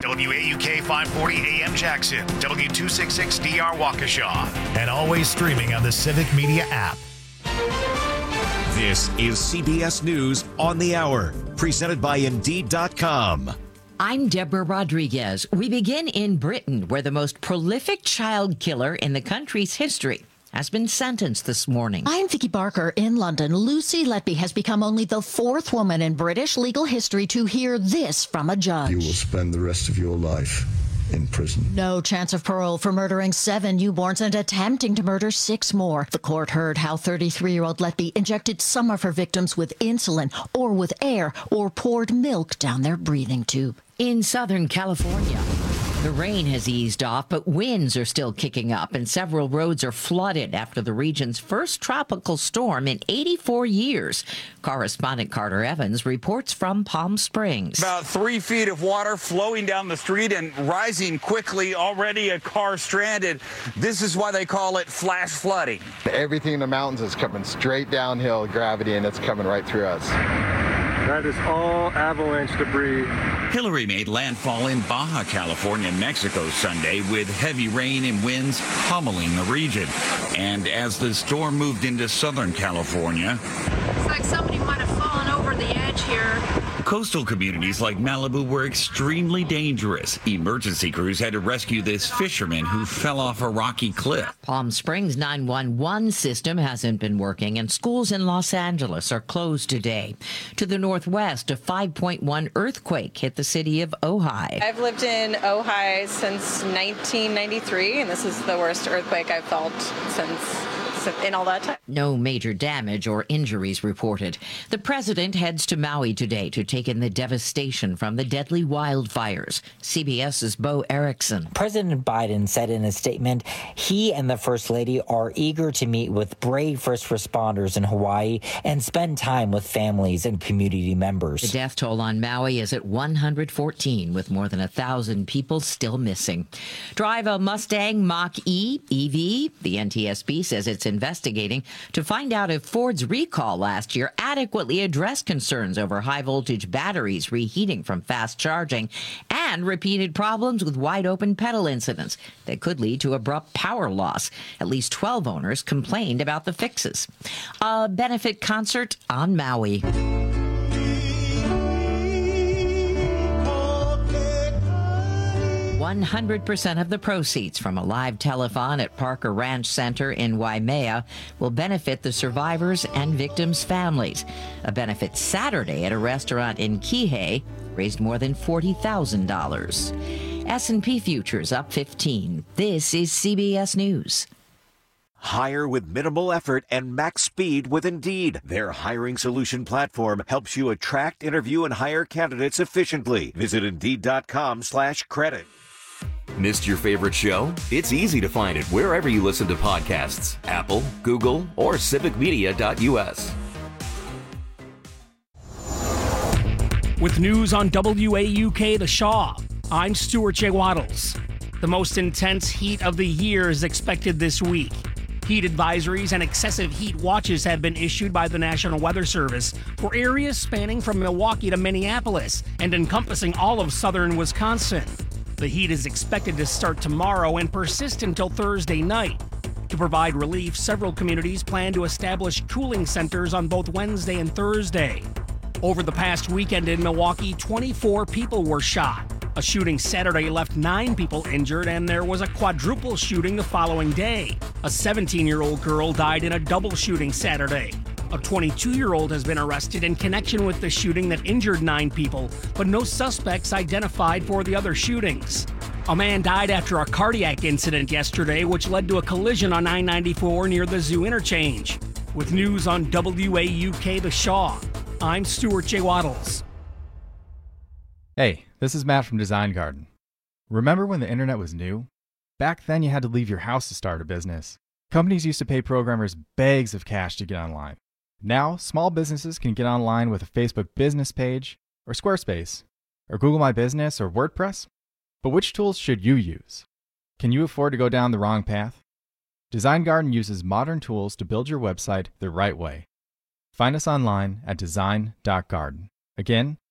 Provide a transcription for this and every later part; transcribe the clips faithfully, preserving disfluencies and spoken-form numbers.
W A U K five forty A M Jackson, W two sixty-six D R Waukesha, and always streaming on the Civic Media app. This is C B S News on the Hour, presented by Indeed dot com. I'm Deborah Rodriguez. We begin in Britain, where the most prolific child killer in the country's history has been sentenced this morning. I'm Vicky Barker in London. Lucy Letby has become only the fourth woman in British legal history to hear this from a judge. You will spend the rest of your life in prison. No chance of parole for murdering seven newborns and attempting to murder six more. The court heard how thirty-three-year-old Letby injected some of her victims with insulin or with air or poured milk down their breathing tube. In Southern California, the rain has eased off, but winds are still kicking up, and several roads are flooded after the region's first tropical storm in eighty-four years. Correspondent Carter Evans reports from Palm Springs. About three feet of water flowing down the street and rising quickly. Already a car stranded. This is why they call it flash flooding. Everything in the mountains is coming straight downhill, gravity, and it's coming right through us. That is all avalanche debris. Hillary made landfall in Baja California, Mexico Sunday, with heavy rain and winds pummeling the region. And as the storm moved into Southern California, it's like somebody might have fallen over the edge here. Coastal communities like Malibu were extremely dangerous. Emergency crews had to rescue this fisherman who fell off a rocky cliff. Palm Springs nine one one system hasn't been working, and schools in Los Angeles are closed today. To the northwest, a five point one earthquake hit the city of Ojai. I've lived in Ojai since nineteen ninety-three, and this is the worst earthquake I've felt since in all that time. No major damage or injuries reported. The president heads to Maui today to take in the devastation from the deadly wildfires. CBS's Bo Erickson. President Biden said in a statement he and the First Lady are eager to meet with brave first responders in Hawaii and spend time with families and community members. The death toll on Maui is at one hundred fourteen, with more than one thousand people still missing. Drive a Mustang Mach-E E V. The N T S B says it's investigating to find out if Ford's recall last year adequately addressed concerns over high-voltage batteries reheating from fast charging and repeated problems with wide-open pedal incidents that could lead to abrupt power loss. At least twelve owners complained about the fixes. A benefit concert on Maui. one hundred percent of the proceeds from a live telethon at Parker Ranch Center in Waimea will benefit the survivors and victims' families. A benefit Saturday at a restaurant in Kihei raised more than forty thousand dollars. S and P futures up fifteen. This is C B S News. Hire with minimal effort and max speed with Indeed. Their hiring solution platform helps you attract, interview, and hire candidates efficiently. Visit Indeed dot com slash credit. Missed your favorite show? It's easy to find it wherever you listen to podcasts. Apple, Google, or civic media dot U S. With news on W A U K The Shaw, I'm Stuart J. Waddles. The most intense heat of the year is expected this week. Heat advisories and excessive heat watches have been issued by the National Weather Service for areas spanning from Milwaukee to Minneapolis and encompassing all of southern Wisconsin. The heat is expected to start tomorrow and persist until Thursday night. To provide relief, several communities plan to establish cooling centers on both Wednesday and Thursday. Over the past weekend in Milwaukee, twenty-four people were shot. A shooting Saturday left nine people injured, and there was a quadruple shooting the following day. A seventeen-year-old girl died in a double shooting Saturday. A twenty-two-year-old has been arrested in connection with the shooting that injured nine people, but no suspects identified for the other shootings. A man died after a cardiac incident yesterday, which led to a collision on I ninety-four near the Zoo interchange. With news on W A U K The Shaw, I'm Stuart J. Waddles. Hey, this is Matt from Design Garden. Remember when the internet was new? Back then you had to leave your house to start a business. Companies used to pay programmers bags of cash to get online. Now, small businesses can get online with a Facebook business page, or Squarespace, or Google My Business, or WordPress. But which tools should you use? Can you afford to go down the wrong path? Design Garden uses modern tools to build your website the right way. Find us online at design dot garden. Again,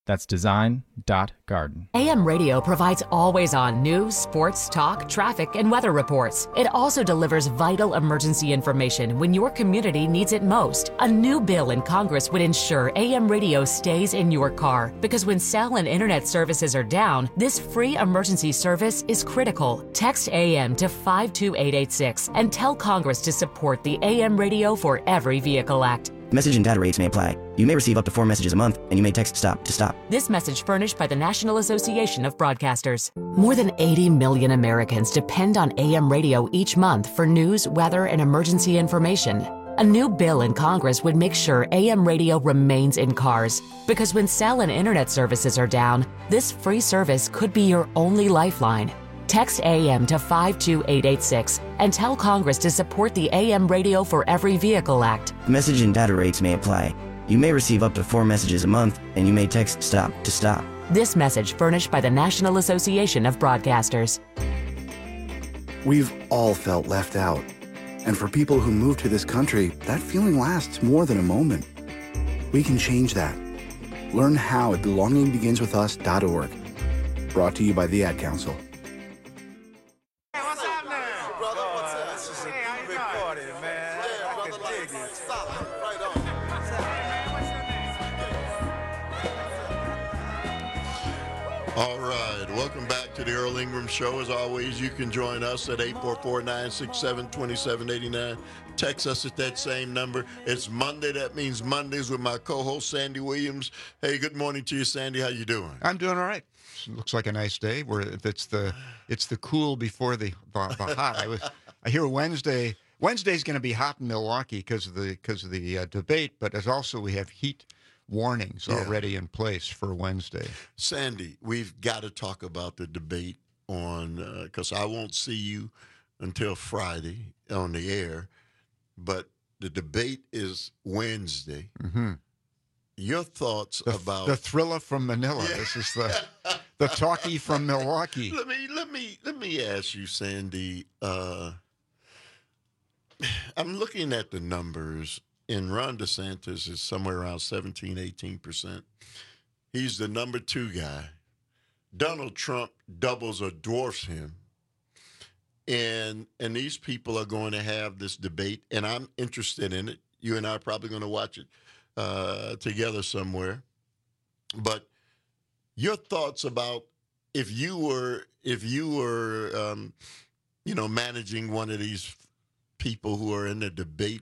That's design dot garden. A M Radio provides always-on news, sports, talk, traffic, and weather reports. It also delivers vital emergency information when your community needs it most. A new bill in Congress would ensure A M Radio stays in your car, because when cell and internet services are down, this free emergency service is critical. Text A M to five two eight eight six and tell Congress to support the A M Radio for Every Vehicle Act. Message and data rates may apply. You may receive up to four messages a month, and you may text STOP to stop. This message furnished by the National Association of Broadcasters. More than eighty million Americans depend on A M radio each month for news, weather, and emergency information. A new bill in Congress would make sure A M radio remains in cars, because when cell and internet services are down, this free service could be your only lifeline. Text A M to five two eight eight six and tell Congress to support the A M Radio for Every Vehicle Act. Message and data rates may apply. You may receive up to four messages a month, and you may text STOP to stop. This message furnished by the National Association of Broadcasters. We've all felt left out. And for people who move to this country, that feeling lasts more than a moment. We can change that. Learn how at belonging begins with us dot org. Brought to you by the Ad Council. All right, welcome back to the Earl Ingram Show. As always, you can join us at eight four four, nine six seven, two seven eight nine. Text us at that same number. It's Monday. That means Mondays with my co-host, Sandy Williams. Hey, good morning to you, Sandy. How you doing? I'm doing all right. Looks like a nice day. Where it's the it's the cool before the, the, the hot. I was I hear Wednesday. Wednesday's going to be hot in Milwaukee because of the because of the uh, debate, but as also we have heat warnings Yeah. already in place for Wednesday. Sandy, we've got to talk about the debate on, because uh, I won't see you until Friday on the air, but the debate is Wednesday. Mm-hmm. Your thoughts The, about the thriller from Manila. Yeah. This is the the talkie from Milwaukee. Let me let me let me ask you, Sandy. Uh, I'm looking at the numbers, and Ron DeSantis is somewhere around seventeen, eighteen percent. He's the number two guy. Donald Trump doubles or dwarfs him. And and these people are going to have this debate, and I'm interested in it. You and I are probably going to watch it uh, together somewhere. But your thoughts about if you were if you were um, you know managing one of these people who are in the debate,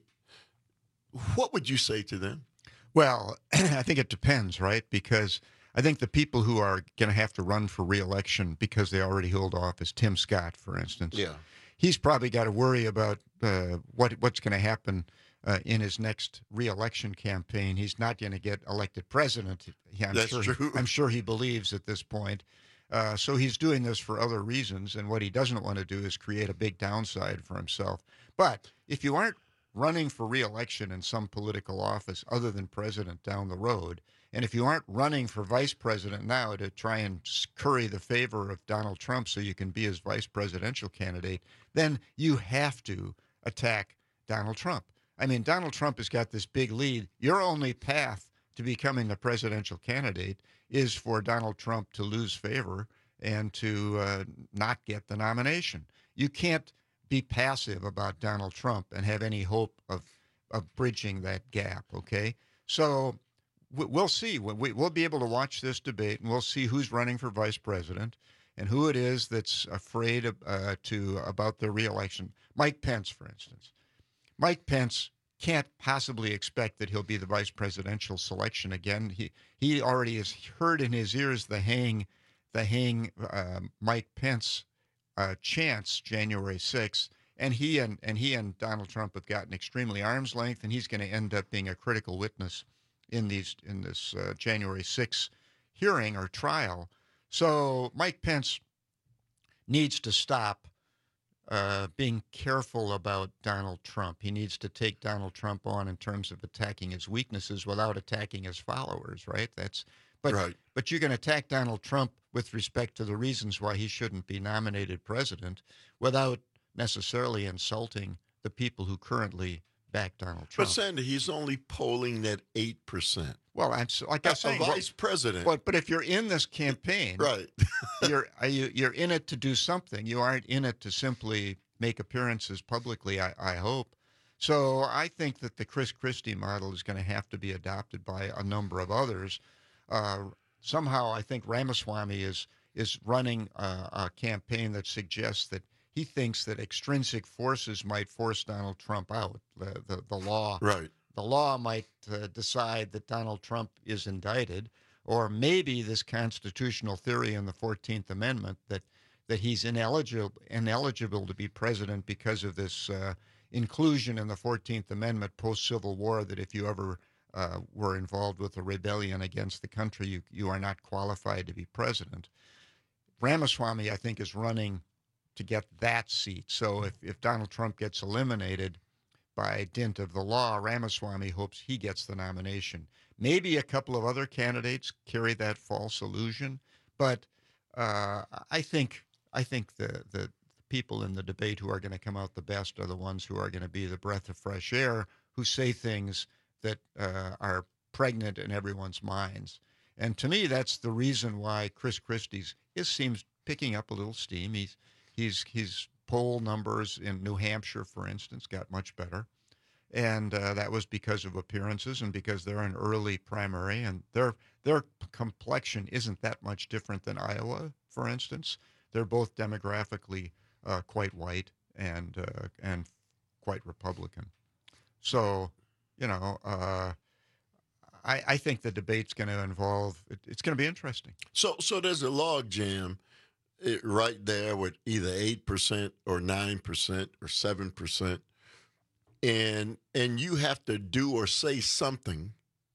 what would you say to them? Well, I think it depends, right? Because I think the people who are going to have to run for re-election because they already hold office, Tim Scott, for instance, Yeah. he's probably got to worry about uh, what what's going to happen uh, in his next re-election campaign. He's not going to get elected president. Yeah, I'm That's sure true. He, I'm sure he believes at this point. Uh, so he's doing this for other reasons, and what he doesn't want to do is create a big downside for himself. But if you aren't running for re-election in some political office other than president down the road, and if you aren't running for vice president now to try and curry the favor of Donald Trump so you can be his vice presidential candidate, then you have to attack Donald Trump. I mean, Donald Trump has got this big lead. Your only path to becoming the presidential candidate is for Donald Trump to lose favor and to uh, not get the nomination. You can't be passive about Donald Trump and have any hope of of bridging that gap, okay? So we'll see. We'll be able to watch this debate, and we'll see who's running for vice president and who it is that's afraid of, uh, to about their reelection. Mike Pence, for instance. Mike Pence can't possibly expect that he'll be the vice presidential selection again. He he already has heard in his ears the hang, the hang uh, Mike Pence uh, chants January sixth, and he and and he and Donald Trump have gotten extremely arm's length, and he's going to end up being a critical witness in these in this uh, January sixth hearing or trial. So Mike Pence needs to stop uh, being careful about Donald Trump. He needs to take Donald Trump on in terms of attacking his weaknesses without attacking his followers, right? That's but Right. but you can attack Donald Trump with respect to the reasons why he shouldn't be nominated president without necessarily insulting the people who currently back Donald But Trump. Sandy, he's only polling at eight percent. Well, that's like I A say, vice president. But but if you're in this campaign, right, you're are you you're in it to do something. You aren't in it to simply make appearances publicly. I, I hope. So I think that the Chris Christie model is going to have to be adopted by a number of others. Uh, somehow, I think Ramaswamy is is running a, a campaign that suggests that he thinks that extrinsic forces might force Donald Trump out. The the, the law, right. The law might uh, decide that Donald Trump is indicted, or maybe this constitutional theory in the fourteenth Amendment that that he's ineligible ineligible to be president because of this uh, inclusion in the fourteenth Amendment post-Civil War that if you ever uh, were involved with a rebellion against the country, you you are not qualified to be president. Ramaswamy, I think, is running to get that seat. So if, if Donald Trump gets eliminated by dint of the law, Ramaswamy hopes he gets the nomination. Maybe a couple of other candidates carry that false illusion, but uh, I think I think the, the people in the debate who are going to come out the best are the ones who are going to be the breath of fresh air, who say things that uh, are pregnant in everyone's minds. And to me, that's the reason why Chris Christie's is seems picking up a little steam. He's he's he's poll numbers in New Hampshire, for instance, got much better. And uh, that was because of appearances and because they're an early primary, and their their complexion isn't that much different than Iowa, for instance. They're both demographically uh, quite white and uh, and quite Republican. So, you know, uh, I, I think the debate's going to involve. It, it's going to be interesting. So, so there's a log jam it, right there with either eight percent or nine percent or seven percent. And and you have to do or say something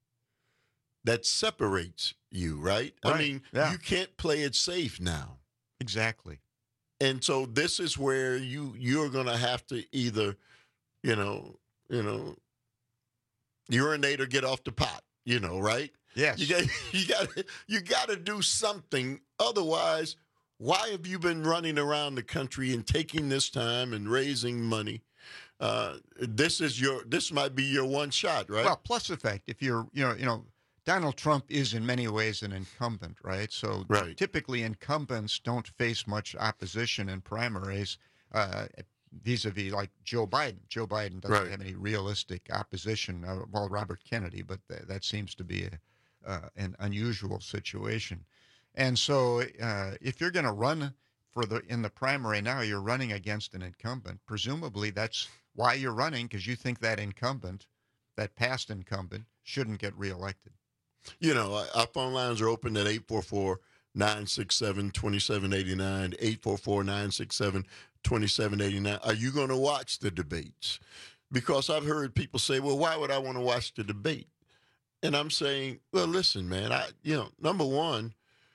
that separates you, right? Right. I mean, Yeah. you can't play it safe now. Exactly. And so this is where you you're gonna have to either, you know, you know, urinate or get off the pot, you know, right? Yes. You got you got you got to do something. Otherwise, why have you been running around the country and taking this time and raising money? Uh, this is your. This might be your one shot, right? Well, plus the fact if you're, you know, you know, Donald Trump is in many ways an incumbent, right? So Right. typically incumbents don't face much opposition in primaries, uh, vis-a-vis like Joe Biden. Joe Biden doesn't Right. have any realistic opposition. Uh, well, Robert Kennedy, but th- that seems to be a, uh, an unusual situation. And so, uh, if you're going to run for the in the primary now, you're running against an incumbent. Presumably, that's why you're running, because you think that incumbent, that past incumbent, shouldn't get reelected. You know, our phone lines are open at eight four four, nine six seven, two seven eight nine, eight four four, nine six seven, two seven eight nine. Are you going to watch the debates? Because I've heard people say, well, why would I want to watch the debate? And I'm saying, well, listen, man, I, you know, number one,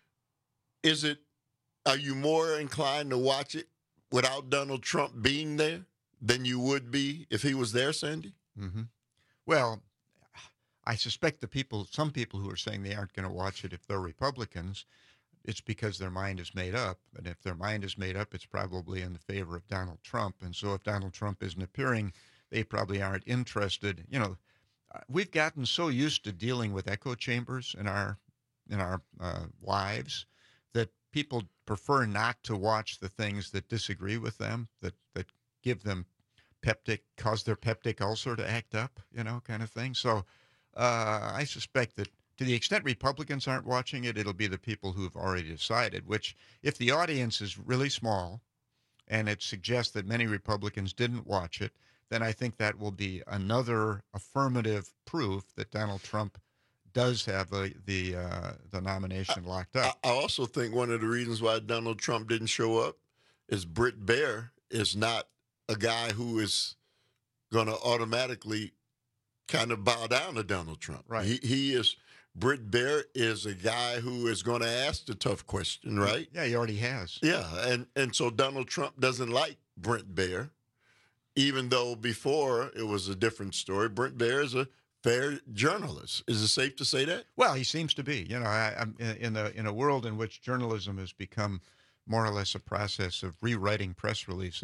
is it, are you more inclined to watch it without Donald Trump being there than you would be if he was there, Sandy? Mm-hmm. Well, I suspect the people, some people who are saying they aren't going to watch it if they're Republicans, it's because their mind is made up. And if their mind is made up, it's probably in the favor of Donald Trump. And so if Donald Trump isn't appearing, they probably aren't interested. You know, uh, we've gotten so used to dealing with echo chambers in our in our uh, lives that people prefer not to watch the things that disagree with them, that that give them peptic, cause their peptic ulcer to act up, you know, kind of thing. So uh, I suspect that to the extent Republicans aren't watching it, it'll be the people who've already decided, which if the audience is really small and it suggests that many Republicans didn't watch it, then I think that will be another affirmative proof that Donald Trump does have the the, uh, the nomination locked up. I, I also think one of the reasons why Donald Trump didn't show up is Britt Baer is not a guy who is going to automatically kind of bow down to Donald Trump. Right. He, he is, Britt Baer is a guy who is going to ask the tough question, right? Yeah, he already has. Yeah, and, and so Donald Trump doesn't like Brent Baer, even though before it was a different story. Brent Baer is a fair journalist. Is it safe to say that? Well, he seems to be. You know, I, I'm in a in a world in which journalism has become more or less a process of rewriting press releases.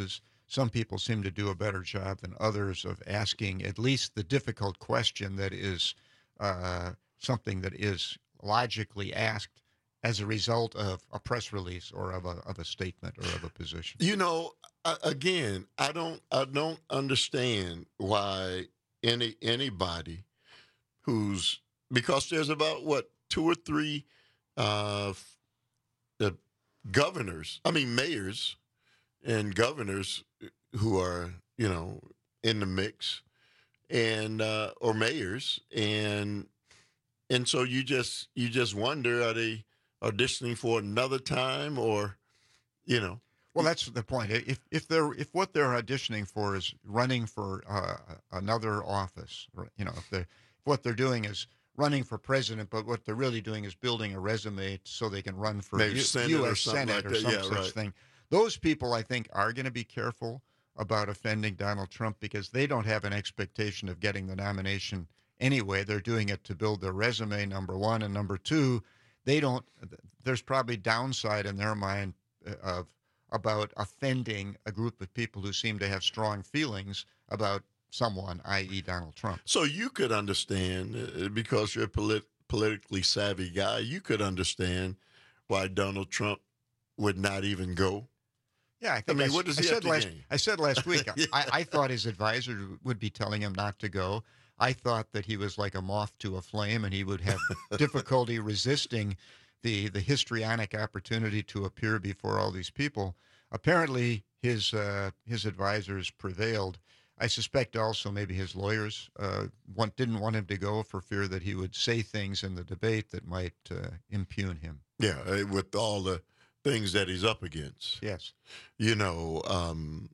some people seem to do a better job than others of asking at least the difficult question that is uh, something that is logically asked as a result of a press release or of a of a statement or of a position. You know, again, I don't I don't understand why any anybody who's, because there's about what two or three uh, uh, governors, I mean mayors and governors who are, you know, in the mix, and uh, or mayors, and and so you just you just wonder, are they auditioning for another time, or, you know? Well, that's the point. If if they're if what they're auditioning for is running for uh, another office, you know, if they if what they're doing is running for president, but what they're really doing is building a resume so they can run for Maybe U- Senate U S or something Senate like or that. some Yeah, such right. thing. Those people, I think, are going to be careful about offending Donald Trump because they don't have an expectation of getting the nomination anyway. They're doing it to build their resume, number one, and number two, they don't. There's probably downside in their mind of about offending a group of people who seem to have strong feelings about someone, that is. Donald Trump. So you could understand, uh, because you're a polit- politically savvy guy, you could understand why Donald Trump would not even go. Yeah, I think I mean, I, what does I he said have to last, gain? I said last week, Yeah. I, I thought his advisor would be telling him not to go. I thought that he was like a moth to a flame and he would have difficulty resisting the, the histrionic opportunity to appear before all these people. Apparently, his uh, his advisors prevailed. I suspect also maybe his lawyers uh, want, didn't want him to go for fear that he would say things in the debate that might uh, impugn him. Yeah, uh, with all the things that he's up against. Yes. You know, um,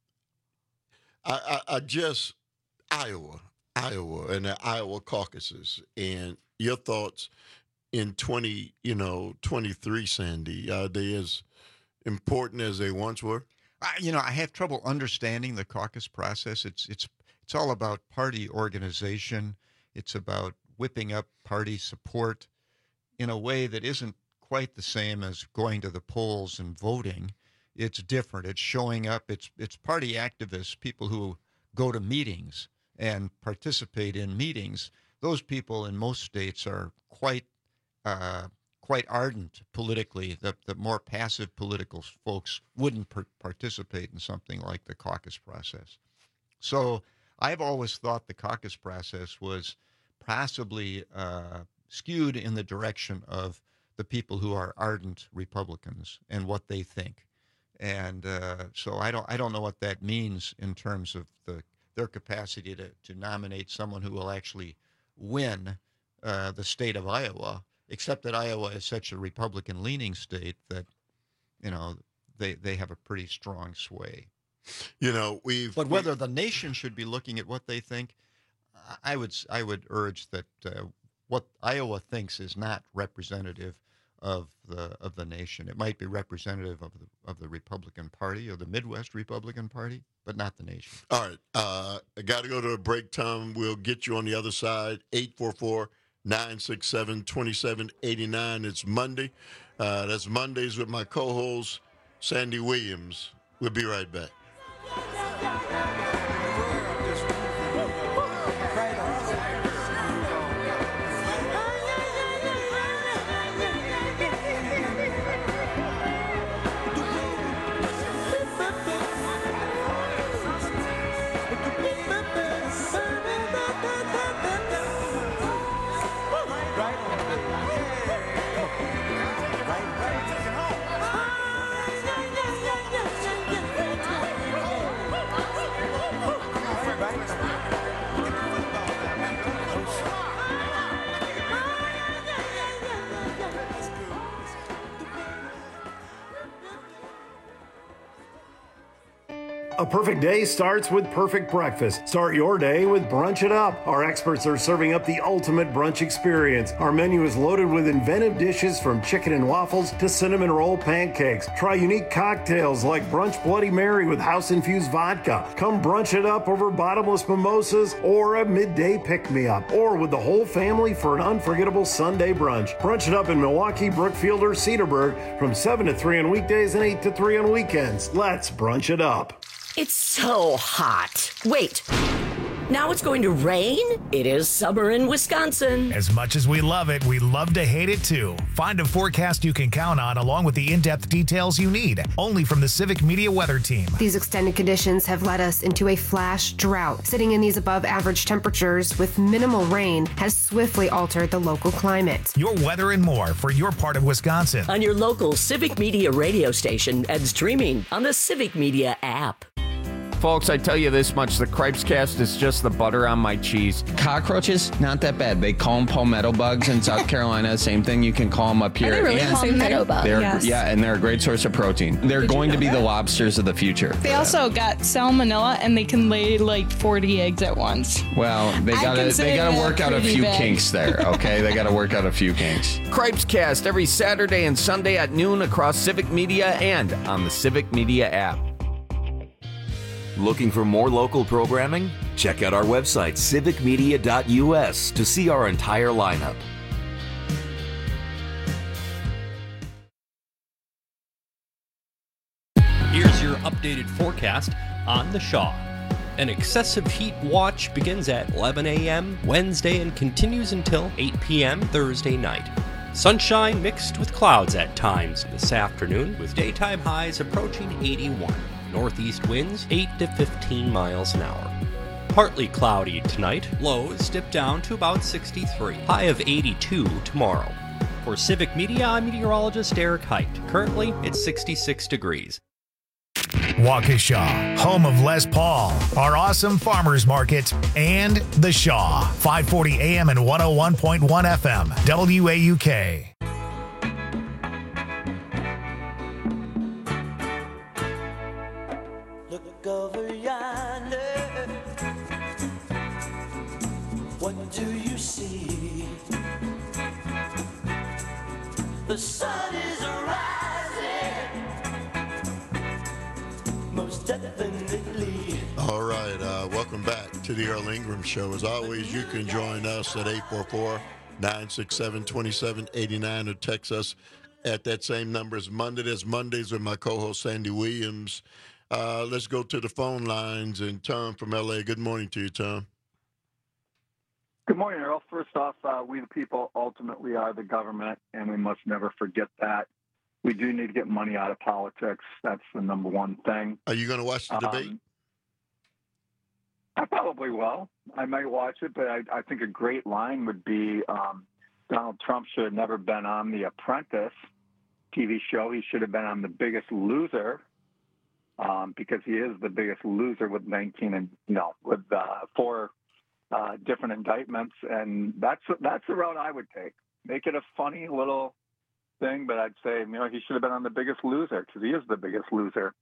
I, I, I just, Iowa, Iowa, and the Iowa caucuses, and your thoughts in twenty, you know, twenty-three, Sandy, are they as important as they once were? I, you know, I have trouble understanding the caucus process. It's it's it's all about party organization. It's about whipping up party support in a way that isn't quite the same as going to the polls and voting. It's different. It's showing up. It's it's party activists, people who go to meetings and participate in meetings. Those people in most states are quite uh, quite ardent politically. The, the more passive political folks wouldn't per- participate in something like the caucus process. So I've always thought the caucus process was possibly uh, skewed in the direction of the people who are ardent Republicans and what they think. And uh, so I don't I don't know what that means in terms of the their capacity to, to nominate someone who will actually win uh, the state of Iowa, except that Iowa is such a Republican-leaning state that, you know, they, they have a pretty strong sway. You know, we've... But whether the nation should be looking at what they think, I would I would urge that uh, what Iowa thinks is not representative of the of the nation. It might be representative of the of the Republican Party or the Midwest Republican Party, but not the nation. All right. Uh, I got to go to a break time. We'll get you on the other side. eight four four, nine six seven, two seven eight nine. It's Monday. Uh, that's Mondays with my co-host, Sandy Williams. We'll be right back. A perfect day starts with perfect breakfast. Start your day with Brunch It Up. Our experts are serving up the ultimate brunch experience. Our menu is loaded with inventive dishes from chicken and waffles to cinnamon roll pancakes. Try unique cocktails like Brunch Bloody Mary with house-infused vodka. Come brunch it up over bottomless mimosas or a midday pick-me-up. Or with the whole family for an unforgettable Sunday brunch. Brunch It Up in Milwaukee, Brookfield, or Cedarburg from seven to three on weekdays and eight to three on weekends. Let's brunch it up. It's so hot. Wait. Now it's going to rain? It is summer in Wisconsin. As much as we love it, we love to hate it too. Find a forecast you can count on along with the in-depth details you need. Only from the Civic Media Weather Team. These extended conditions have led us into a flash drought. Sitting in these above average temperatures with minimal rain has swiftly altered the local climate. Your weather and more for your part of Wisconsin. On your local Civic Media radio station and streaming on the Civic Media app. Folks, I tell you this much, the Cripescast is just the butter on my cheese. Cockroaches, not that bad. They call them palmetto bugs in South Carolina. Same thing, you can call them up here. Are they really and palmetto bugs? they're, Yes. Yeah, and they're a great source of protein. They're Did going you to be know the that? lobsters of the future. They also got salmonella, and they can lay like forty eggs at once. Well, they I gotta consider they gotta that work out a pretty few bad. kinks there, okay? They gotta work out a few kinks. Cripescast every Saturday and Sunday at noon across Civic Media and on the Civic Media app. Looking for more local programming? Check out our website, civic media dot u s, to see our entire lineup. Here's your updated forecast on the Shaw. An excessive heat watch begins at eleven a.m. Wednesday and continues until eight p.m. Thursday night. Sunshine mixed with clouds at times this afternoon, with daytime highs approaching eighty-one. Northeast winds eight to fifteen miles an hour. Partly cloudy tonight, lows dip down to about sixty-three, high of eighty-two tomorrow. For Civic Media, I'm meteorologist Eric Height. Currently, it's sixty-six degrees. Waukesha, home of Les Paul, our awesome farmers market, and The Shaw, five forty A M and one oh one point one F M, W A U K. Look over yonder. What do you see? The sun is rising. Most definitely. All right, uh, welcome back to the Earl Ingram Show. As always, you can join us at eight four four, nine six seven, two seven eight nine or text us at that same number as Monday. There's Mondays with my co-host Sandy Williams. Uh, let's go to the phone lines. And Tom from L A, good morning to you, Tom. Good morning, Earl. First off, uh, we the people ultimately are the government, and we must never forget that. We do need to get money out of politics. That's the number one thing. Are you going to watch the debate? Um, I probably will. I might watch it, but I, I think a great line would be um, Donald Trump should have never been on The Apprentice T V show. He should have been on The Biggest Loser, um, because he is the biggest loser with nineteen and you know with uh, four uh, different indictments, and that's that's the route I would take. Make it a funny little thing, but I'd say you know he should have been on The Biggest Loser because he is the biggest loser.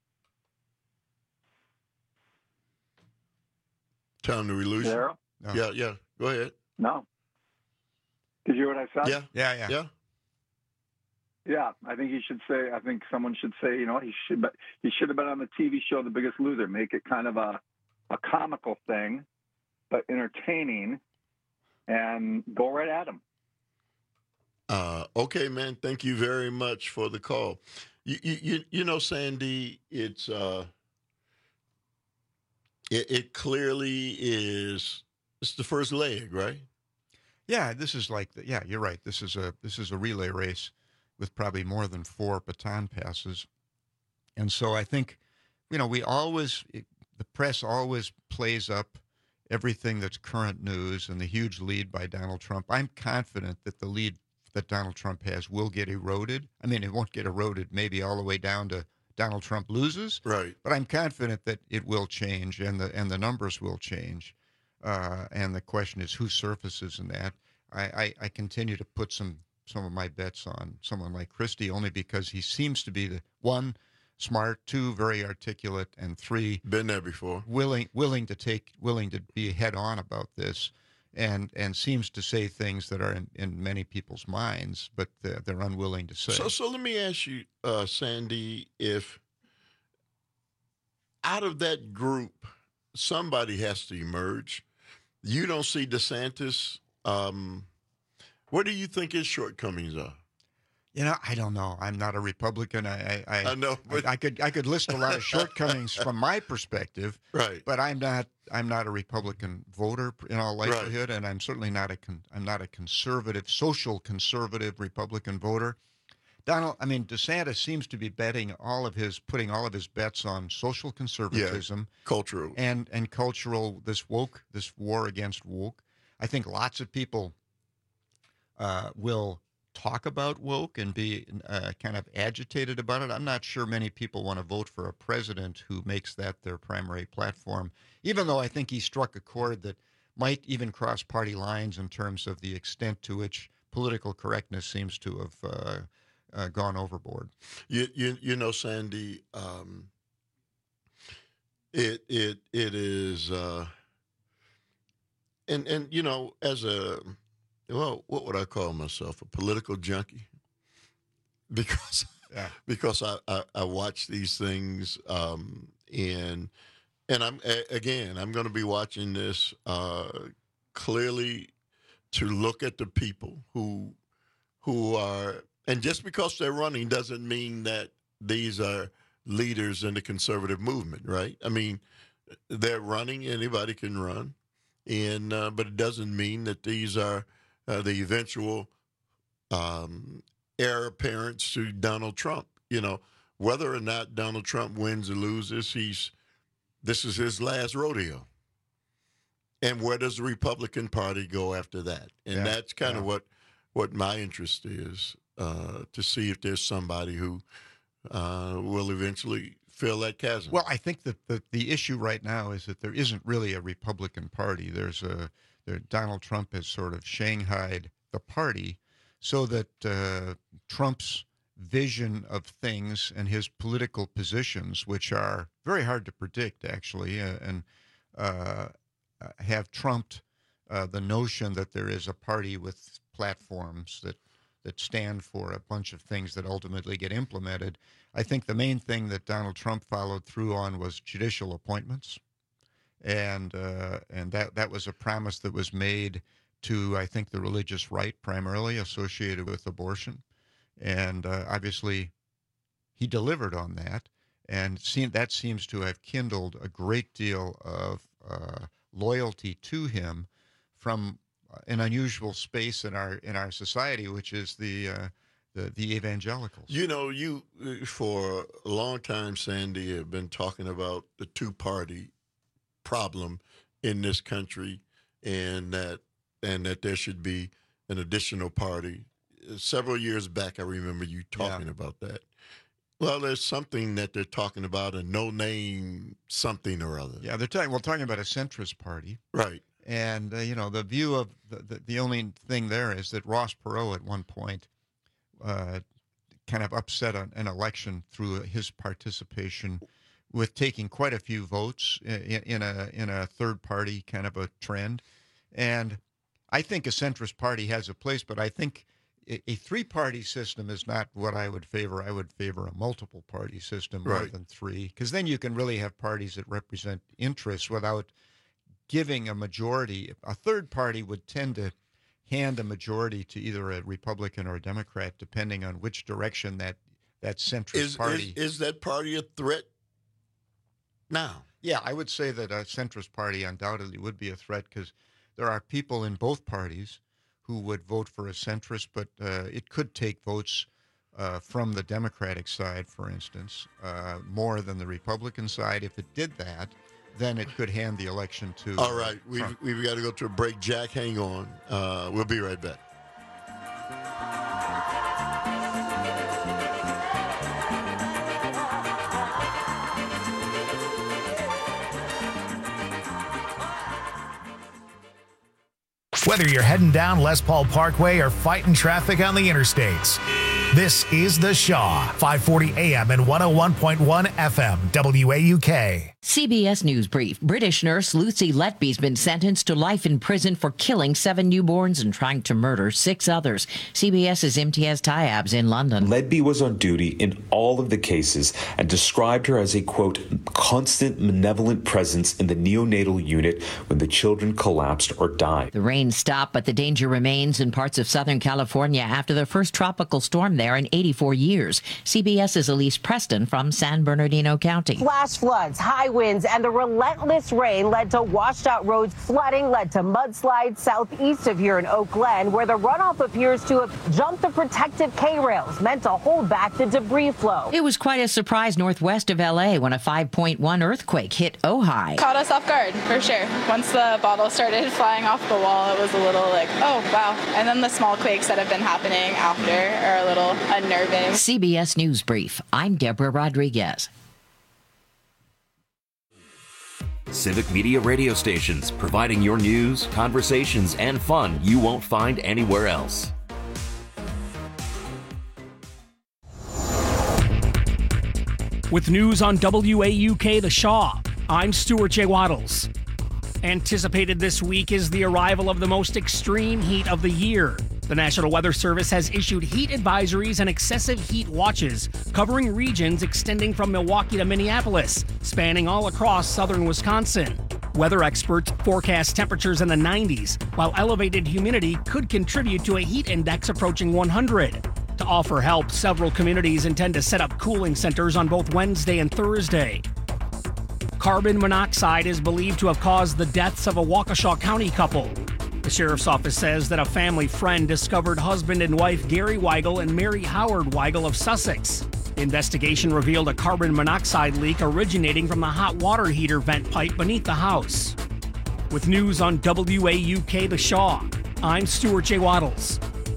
Tom, do we lose you? Daryl? No. Yeah, yeah. Go ahead. No. Did you hear what I said? Yeah, Yeah, yeah. yeah. Yeah, I think he should say. I think someone should say. You know, he should. But he should have been on the T V show The Biggest Loser. Make it kind of a a comical thing, but entertaining, and go right at him. Uh, okay, man. Thank you very much for the call. You, you, you, you know, Sandy, it's uh, it, it clearly is. It's the first leg, right? Yeah, this is like the, yeah, you're right. This is a this is a relay race with probably more than four baton passes, and so I think, you know, we always it, the press always plays up everything that's current news and the huge lead by Donald Trump. I'm confident that the lead that Donald Trump has will get eroded. I mean, it won't get eroded maybe all the way down to Donald Trump loses, right? But I'm confident that it will change and the and the numbers will change. Uh, and the question is who surfaces in that. I, I, I continue to put some some of my bets on someone like Christie only because he seems to be the one smart, two very articulate, and three been there before, willing willing to take willing to be head on about this, and and seems to say things that are in, in many people's minds, but they're, they're unwilling to say. So so let me ask you, uh, Sandy, if out of that group somebody has to emerge. You don't see DeSantis. Um, what do you think his shortcomings are? You know, I don't know. I'm not a Republican. I I, I know, but I, I could I could list a lot of shortcomings from my perspective. Right. But I'm not I'm not a Republican voter in all likelihood, right. and I'm certainly not a con, I'm not a conservative, social conservative Republican voter. Donald, I mean, DeSantis seems to be betting all of his putting all of his bets on social conservatism, yeah, cultural, and and cultural. This woke, this war against woke. I think lots of people uh, will talk about woke and be uh, kind of agitated about it. I'm not sure many people want to vote for a president who makes that their primary platform, even though I think he struck a chord that might even cross party lines in terms of the extent to which political correctness seems to have uh, uh, gone overboard. You, you, you know, Sandy, um, it, it, it is, uh, and, and, you know, as a, well, what would I call myself? A political junkie? Because yeah. because I, I, I watch these things, um, and and I'm a, again I'm going to be watching this uh, clearly to look at the people who who are, and just because they're running doesn't mean that these are leaders in the conservative movement, right? I mean, they're running. Anybody can run, and uh, but it doesn't mean that these are Uh, the eventual um, heir apparents to Donald Trump. You know, whether or not Donald Trump wins or loses, he's this is his last rodeo. And where does the Republican Party go after that? And yeah, that's kind yeah. of what what my interest is, uh, to see if there's somebody who uh, will eventually fill that chasm. Well, I think that the, the issue right now is that there isn't really a Republican Party. There's a There, Donald Trump has sort of shanghaied the party so that uh, Trump's vision of things and his political positions, which are very hard to predict, actually, uh, and uh, have trumped uh, the notion that there is a party with platforms that, that stand for a bunch of things that ultimately get implemented. I think the main thing that Donald Trump followed through on was judicial appointments. And uh, and that, that was a promise that was made to, I think, the religious right, primarily associated with abortion. And uh, obviously, he delivered on that. And seen, that seems to have kindled a great deal of uh, loyalty to him from an unusual space in our in our society, which is the uh, the, the evangelicals. You know, you, for a long time, Sandy, have been talking about the two-party problem in this country, and that and that there should be an additional party. Several years back, I remember you talking Yeah. about that. Well, there's something that they're talking about, a no-name something or other. Yeah, they're talking. We're talking about a centrist party, right? And uh, you know, the view of the, the the only thing there is that Ross Perot at one point uh, kind of upset an, an election through his participation, with taking quite a few votes in, in a in a third party kind of a trend. And I think a centrist party has a place, but I think a, a three party system is not what I would favor. I would favor a multiple party system rather Right. than three, because then you can really have parties that represent interests without giving a majority. A third party would tend to hand a majority to either a Republican or a Democrat, depending on which direction that that centrist Is, party is is that party a threat now? Yeah, I would say that a centrist party undoubtedly would be a threat, because there are people in both parties who would vote for a centrist, but uh, it could take votes uh, from the Democratic side, for instance, uh, more than the Republican side. If it did that, then it could hand the election to All right, uh, we've, Trump. we've got to go to a break. Jack, hang on. Uh, we'll be right back. Whether you're heading down Les Paul Parkway or fighting traffic on the interstates, this is The Shaw, five forty A M and one oh one point one F M, W A U K. C B S News Brief. British nurse Lucy Letby's been sentenced to life in prison for killing seven newborns and trying to murder six others. CBS's Imtiaz Tyab's in London. Letby was on duty in all of the cases and described her as a, quote, constant malevolent presence in the neonatal unit when the children collapsed or died. The rain stopped, but the danger remains in parts of Southern California after the first tropical storm there there in eighty-four years. CBS's Elise Preston from San Bernardino County. Flash floods, high winds, and the relentless rain led to washed out roads. Flooding led to mudslides southeast of here in Oak Glen, where the runoff appears to have jumped the protective K-rails, meant to hold back the debris flow. It was quite a surprise northwest of L A when a five point one earthquake hit Ojai. Caught us off guard, for sure. Once the bottle started flying off the wall, it was a little like, oh, wow. And then the small quakes that have been happening after are a little unnerving. C B S News Brief. I'm Deborah Rodriguez. Civic Media radio stations, providing your news, conversations, and fun you won't find anywhere else. With news on W A U K The Shaw, I'm Stuart J. Waddles. Anticipated this week is the arrival of the most extreme heat of the year. The National Weather Service has issued heat advisories and excessive heat watches, covering regions extending from Milwaukee to Minneapolis, spanning all across southern Wisconsin. Weather experts forecast temperatures in the nineties, while elevated humidity could contribute to a heat index approaching one hundred. To offer help, several communities intend to set up cooling centers on both Wednesday and Thursday. Carbon monoxide is believed to have caused the deaths of a Waukesha County couple. The sheriff's office says that a family friend discovered husband and wife Gary Weigel and Mary Howard Weigel of Sussex. The investigation revealed a carbon monoxide leak originating from the hot water heater vent pipe beneath the house. With news on W A U K The Shaw, I'm Stuart J. Waddles.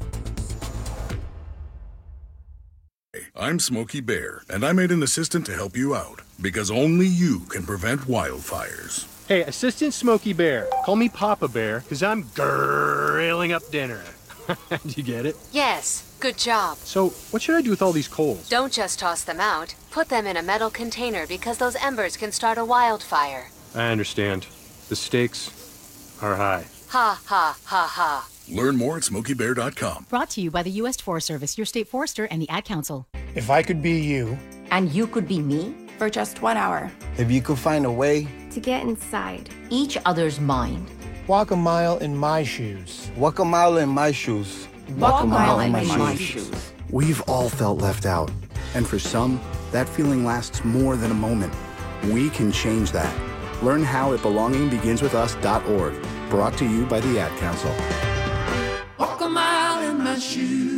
I'm Smokey Bear, and I made an assistant to help you out, because only you can prevent wildfires. Hey, Assistant Smokey Bear, call me Papa Bear, because I'm grilling up dinner. Do you get it? Yes, good job. So, what should I do with all these coals? Don't just toss them out. Put them in a metal container because those embers can start a wildfire. I understand. The stakes are high. Ha, ha, ha, ha. Learn more at smokey bear dot com. Brought to you by the U S Forest Service, your state forester, and the Ad Council. If I could be you. And you could be me? For just one hour. If you could find a way. To get inside each other's mind. Walk a mile in my shoes. Walk a mile in my shoes. Walk, Walk a mile, mile in, in my, my shoes. shoes. We've all felt left out. And for some, that feeling lasts more than a moment. We can change that. Learn how at belonging begins with us dot org. Brought to you by the Ad Council. Walk a mile in my shoes.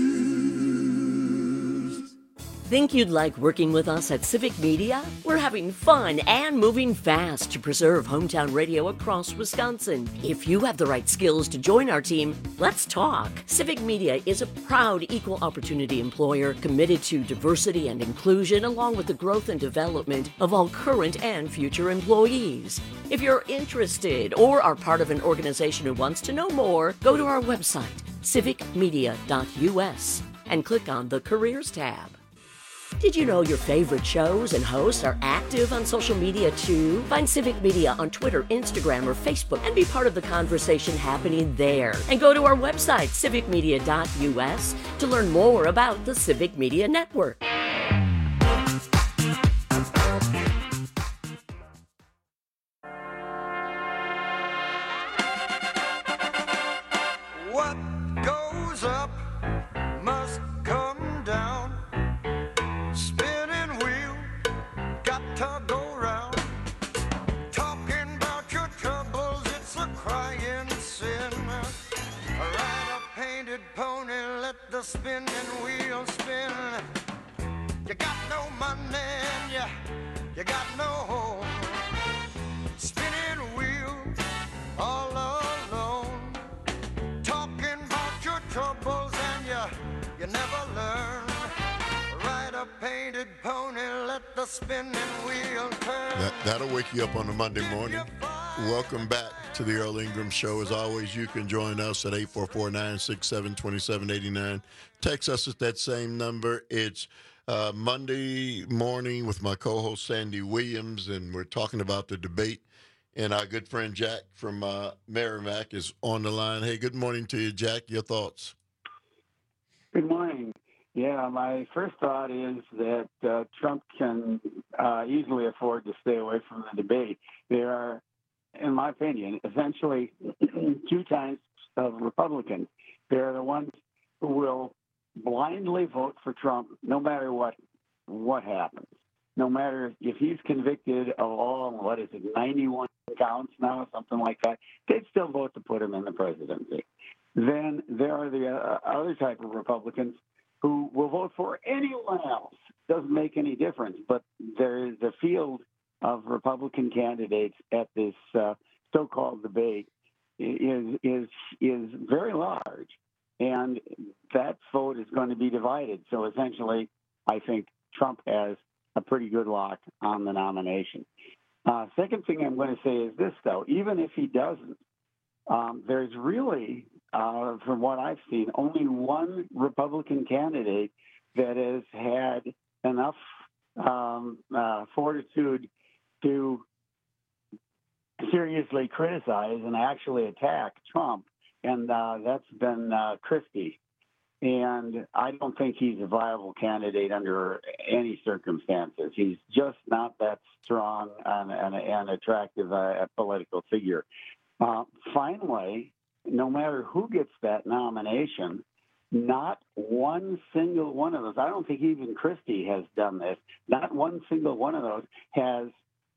Think you'd like working with us at Civic Media? We're having fun and moving fast to preserve hometown radio across Wisconsin. If you have the right skills to join our team, let's talk. Civic Media is a proud equal opportunity employer committed to diversity and inclusion, along with the growth and development of all current and future employees. If you're interested or are part of an organization who wants to know more, go to our website, civic media dot U S, and click on the Careers tab. Did you know your favorite shows and hosts are active on social media too? Find Civic Media on Twitter, Instagram, or Facebook and be part of the conversation happening there. And go to our website, civic media dot U S, to learn more about the Civic Media Network. What goes up must come down. Spinning wheel, got to go round. Talking about your troubles, it's a crying sin. Ride a painted pony, let the spinning wheel spin. You got no money and you, you got no home. Spinning wheel, all alone. Talking about your troubles and you, you never learn. Ride a painted pony, let the spinning wheel turn. That, that'll wake you up on a Monday morning. Welcome back to the Earl Ingram Show. As always, you can join us at eight four four, nine six seven, two seven eight nine. Text us at that same number. It's uh, Monday morning with my co-host Sandy Williams, and we're talking about the debate. And our good friend Jack from uh, Merrimack is on the line. Hey, good morning to you, Jack. Your thoughts? Good morning. Yeah, my first thought is that uh, Trump can uh, easily afford to stay away from the debate. There are, in my opinion, essentially two types of Republicans. There are the ones who will blindly vote for Trump no matter what what happens. No matter if he's convicted of all, what is it, ninety-one counts now, something like that, they'd still vote to put him in the presidency. Then there are the uh, other type of Republicans who will vote for anyone else. Doesn't make any difference. But there is a field of Republican candidates at this uh, so-called debate is is is very large, and that vote is going to be divided. So essentially, I think Trump has a pretty good lock on the nomination. Uh, second thing I'm going to say is this, though. Even if he doesn't, um, there's really, uh, from what I've seen, only one Republican candidate that has had enough um, uh, fortitude to seriously criticize and actually attack Trump, and uh, that's been uh, Christie. And I don't think he's a viable candidate under any circumstances. He's just not that strong and, and, and attractive a, a political figure. Uh, finally, no matter who gets that nomination, not one single one of those, I don't think even Christie has done this, not one single one of those has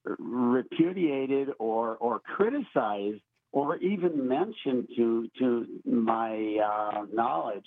repudiated or, or criticized or even mentioned to, to my uh, knowledge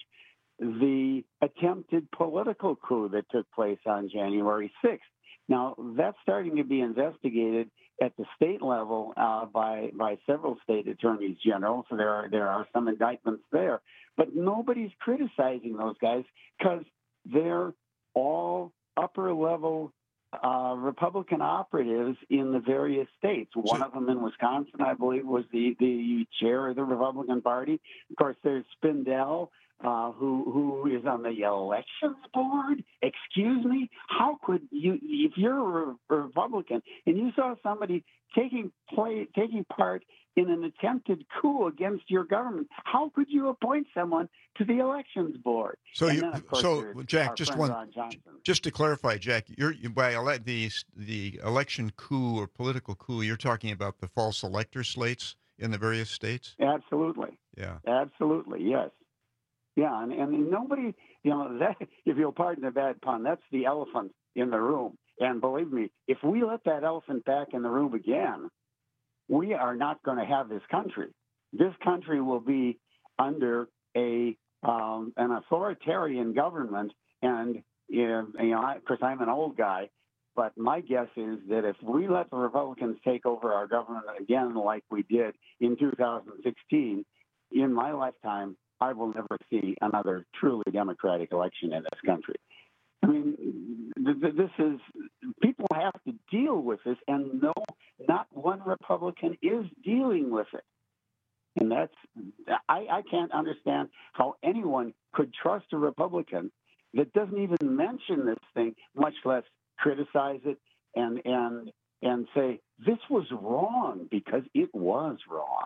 the attempted political coup that took place on January sixth. Now, that's starting to be investigated at the state level uh, by by several state attorneys general. So there are there are some indictments there, but nobody's criticizing those guys because they're all upper level uh, Republican operatives in the various states. One of them in Wisconsin, I believe, was the the chair of the Republican Party. Of course, there's Spindell, Uh, who who is on the elections board? Excuse me? How could you, if you're a Republican and you saw somebody taking play, taking part in an attempted coup against your government, how could you appoint someone to the elections board? So, and you, then, of course, so Jack, just one, Ron Johnson. just to clarify, Jack, you're you, by ele- the the election coup or political coup, you're talking about the false elector slates in the various states? Absolutely. Yeah. Absolutely. Yes. Yeah, and, and nobody, you know, that, if you'll pardon the bad pun, that's the elephant in the room. And believe me, if we let that elephant back in the room again, we are not going to have this country. This country will be under a um, an authoritarian government. And, you know, you know I, of course, I'm an old guy, but my guess is that if we let the Republicans take over our government again like we did in two thousand sixteen, in my lifetime, I will never see another truly democratic election in this country. I mean, th- th- this is, people have to deal with this, and no, not one Republican is dealing with it. And that's, I, I can't understand how anyone could trust a Republican that doesn't even mention this thing, much less criticize it and, and, and say, this was wrong, because it was wrong.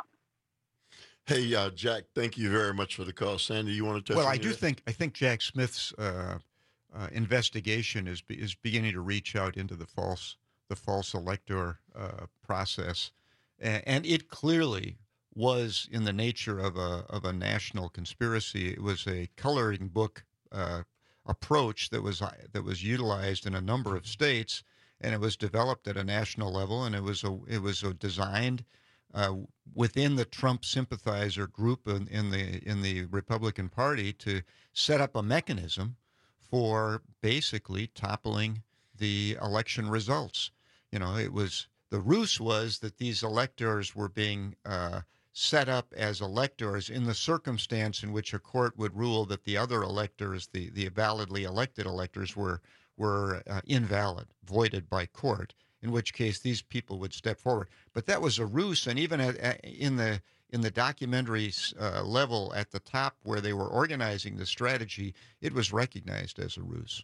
Hey, uh, Jack, thank you very much for the call. Sandy, you want to touch Well, on I do that? think I think Jack Smith's uh, uh, investigation is is beginning to reach out into the false the false elector uh, process, and, and it clearly was in the nature of a of a national conspiracy. It was a coloring book uh, approach that was that was utilized in a number of states, and it was developed at a national level, and it was a it was a designed. Uh, within the Trump sympathizer group in, in the in the Republican Party to set up a mechanism for basically toppling the election results. You know, it was the ruse was that these electors were being uh, set up as electors in the circumstance in which a court would rule that the other electors, the the validly elected electors, were were uh, invalid, voided by court. In which case these people would step forward. But that was a ruse, and even at, at, in the in the documentary uh, level at the top where they were organizing the strategy, it was recognized as a ruse.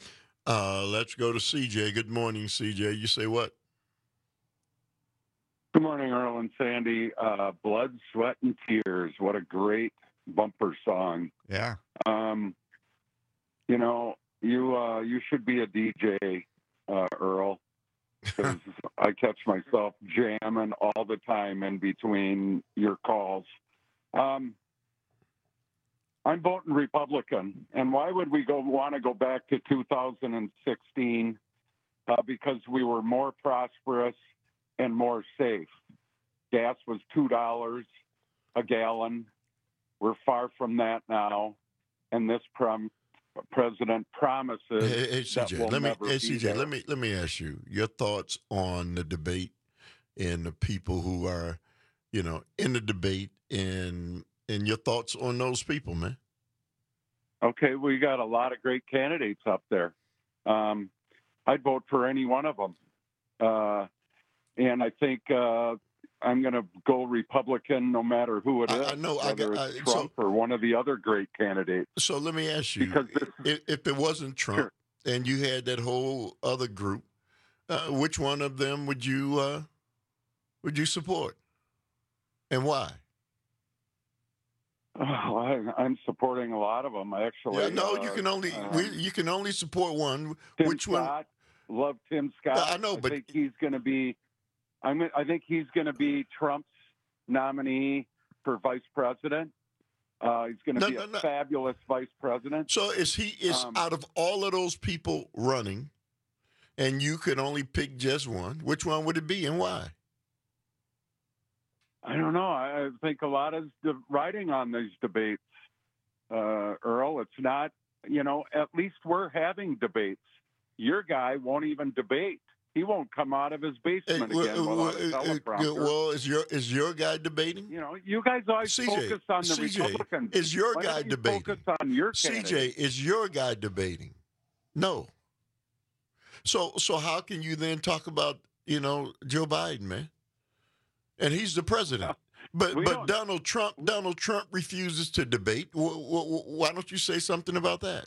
Uh, let's go to C J. Good morning, C J. You say what? Good morning, Earl and Sandy. Uh, Blood, Sweat, and Tears. What a great bumper song. Yeah. Um, you know, you uh, you should be a D J, uh, Earl. Because I catch myself jamming all the time in between your calls. Um, I'm voting Republican. And why would we go want to go back to two thousand sixteen? Uh, because we were more prosperous and more safe. Gas was two dollars a gallon. We're far from that now. And this prom- president promises Hey, hey that C J, we'll let me, never hey, be C J, there. let me let me ask you your thoughts on the debate and the people who are, you know, in the debate and and your thoughts on those people, man. Okay, we got a lot of great candidates up there. Um, I'd vote for any one of them. Uh, and I think uh, I'm going to go Republican no matter who it is. I, I know. I whether got it's I, Trump so, or one of the other great candidates. So let me ask you, Because this, if, if it wasn't Trump sure. and you had that whole other group, uh, which one of them would you uh, would you support, and why? Oh, I, I'm supporting a lot of them. Actually, Yeah, no, uh, you can only um, we, you can only support one. Tim Which Scott, one? love Tim Scott. I know, but I think he's going to be. I'm. I think he's going to be Trump's nominee for vice president. Uh, he's going to No, be no, a no. fabulous vice president. So is he is Um, out of all of those people running, and you could only pick just one? Which one would it be, and why? I don't know. I I think a lot is the writing on these debates, uh, Earl. It's not, you know, at least we're having debates. Your guy won't even debate. He won't come out of his basement Hey, again well, without a uh, uh, teleprompter. well, is your is your guy debating? You know, you guys always C J, focus on the C J, Republicans. is your Why guy don't you debating? focus on your C J, candidate? is your guy debating? No. So so how can you then talk about, you know, Joe Biden, man? And he's the president. But we but don't- Donald Trump Donald Trump refuses to debate. W- w- why don't you say something about that?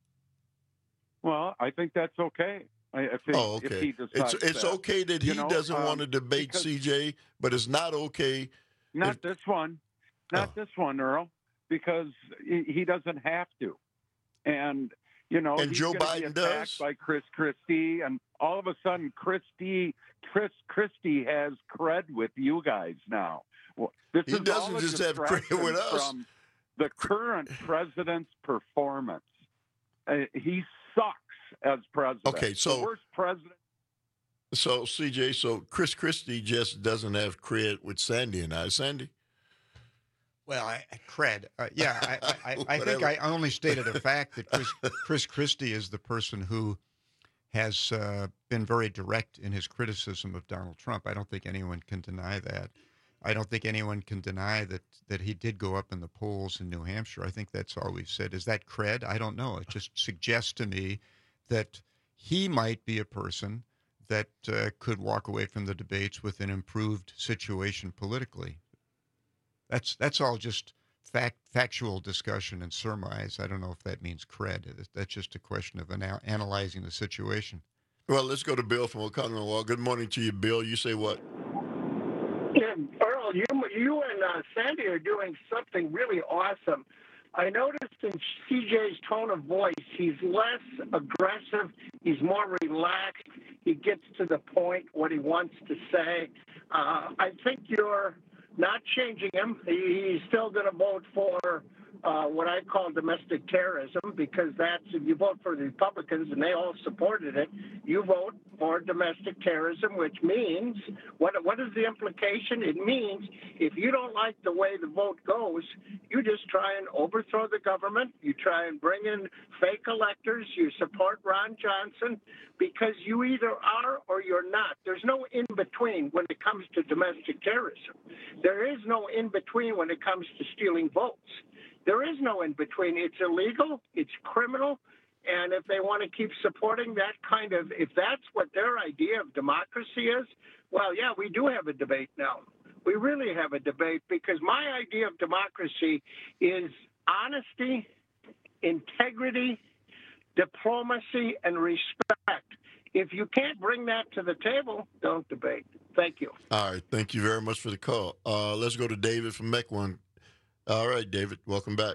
Well, I think that's okay. I, I think Oh, if okay. he decides It's it's that. okay that You he know, doesn't um, want to debate because- C J, but it's not okay. Not if- this one. Not Oh. this one, Earl, because he he doesn't have to. And, you know, And he's Joe gonna be Biden attacked does? by Chris Christie, and all of a sudden, Christie, Chris Christie has cred with you guys now. Well, this He is doesn't all a just have cred distraction with us. from the current president's performance. Uh, he sucks as president. Okay, so- the worst president. So C J, so Chris Christie just doesn't have cred with Sandy and I. Sandy? Well, I, cred. Uh, yeah, I, I, I, I think Whatever. I only stated a fact that Chris, Chris Christie is the person who has uh, been very direct in his criticism of Donald Trump. I don't think anyone can deny that. I don't think anyone can deny that, that he did go up in the polls in New Hampshire. I think that's all we've said. Is that cred? I don't know. It just suggests to me that he might be a person that uh, could walk away from the debates with an improved situation politically. That's that's all just fact, factual discussion and surmise. I don't know if that means cred. That's just a question of ana- analyzing the situation. Well, let's go to Bill from Oconomowoc. Good morning to you, Bill. You say what? Yeah, Earl, you, you and uh, Sandy are doing something really awesome. I noticed in C J's tone of voice, he's less aggressive. He's more relaxed. He gets to the point, what he wants to say. Uh, I think you're not changing him. He, he's still going to vote for uh, what I call domestic terrorism, because that's, if you vote for the Republicans and they all supported it, you vote for domestic terrorism, which means, what, what is the implication? It means if you don't like the way the vote goes, you just try and overthrow the government, you try and bring in fake electors, you support Ron Johnson, because you either are or you're not. There's no in-between when it comes to domestic terrorism. There is no in-between when it comes to stealing votes. There is no in-between. It's illegal, it's criminal, and if they want to keep supporting that kind of, if that's what their idea of democracy is, well, yeah, we do have a debate now. We really have a debate, because my idea of democracy is honesty, integrity, diplomacy, and respect. If you can't bring that to the table, don't debate. Thank you. All right. Thank you very much for the call. Uh, let's go to David from Mequon. All right, David. Welcome back.